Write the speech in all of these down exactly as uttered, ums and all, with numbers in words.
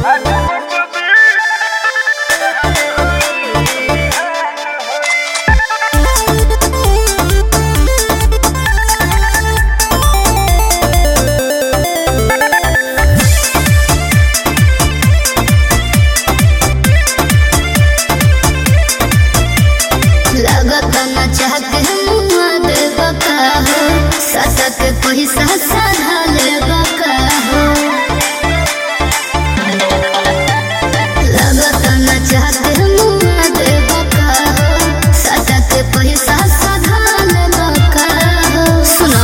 पैसा साधा लेबा का हो लगत न चाहते मुआ देबा का हो साटा के पैसा साधा लेबा का हो सुनो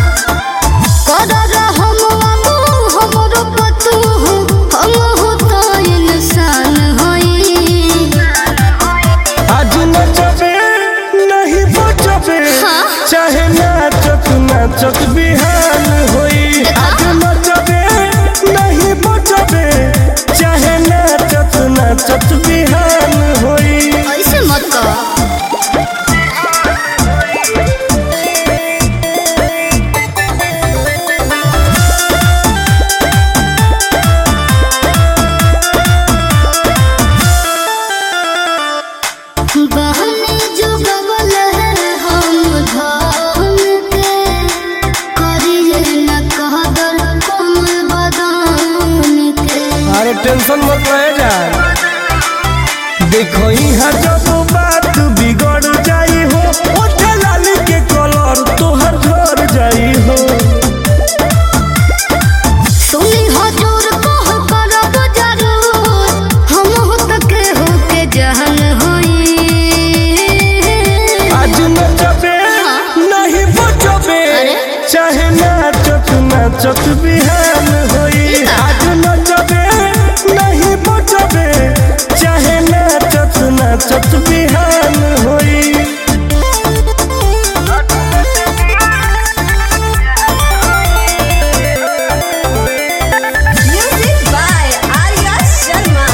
करर हम बाबू हमरो पतू हम हो तो इंसान होई आज नचबे नहीं बचबे चाहे नाचत नाचत बिहान होई आज नचबे नहीं बचबे चाहे नाचत नाचत बिहान होई ऐसे मत कहो बहने जो गबल है हम धन के करिए न कहदर कमल बदन के। अरे टेंशन मत रहे जा देखो यहाँ जब बात बिगड़ जाई हो ओठे लाली के कलर तोहर झड़ जाई हो सुनी हजूर कह करब जरूर हम हो तके हो के जहन होई आज नचबे नहीं बचबे चाहे नाचत नाचत बिहान होई आज नचबे नहीं बचबे चाहे नाचत नाचत बिहान होई Music by Arya Sharma.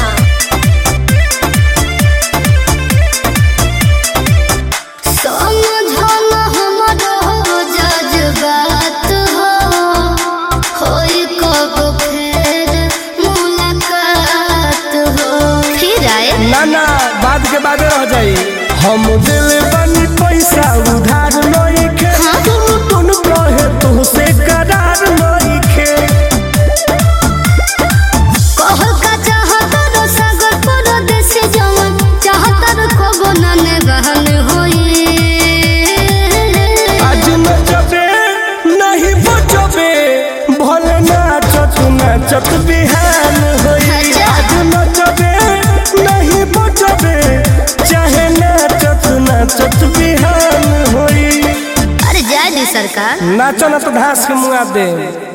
समझल हमरो जज्बात हो होई कब फेर मुलाकात हो फिर आए ना ना बाद के बाद रह जाई हम दिल बनी पैसा उधार नहीं खे तुम तुम कहे तुमसे करार नहीं खे कहल का चाहत रो सागर परदेश जवन चाहत को बनने बहन होई आज नचबे नहीं बचबे भले नाचत नाचत बिहान होई अच्छा। आज नचबे नहीं बचबे चाहे नाचत नाचत बिहान होई अरे जय दी सरकार नाचो ना तो घास के मुआ दे।